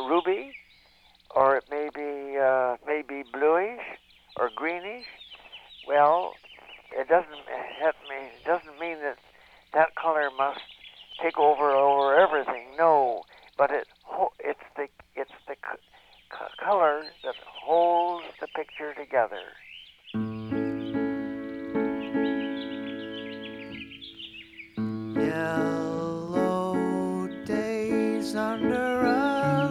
ruby, or it may be bluish or greenish. Well, it doesn't mean that that color must take over everything. No, but it's the color that holds the picture together.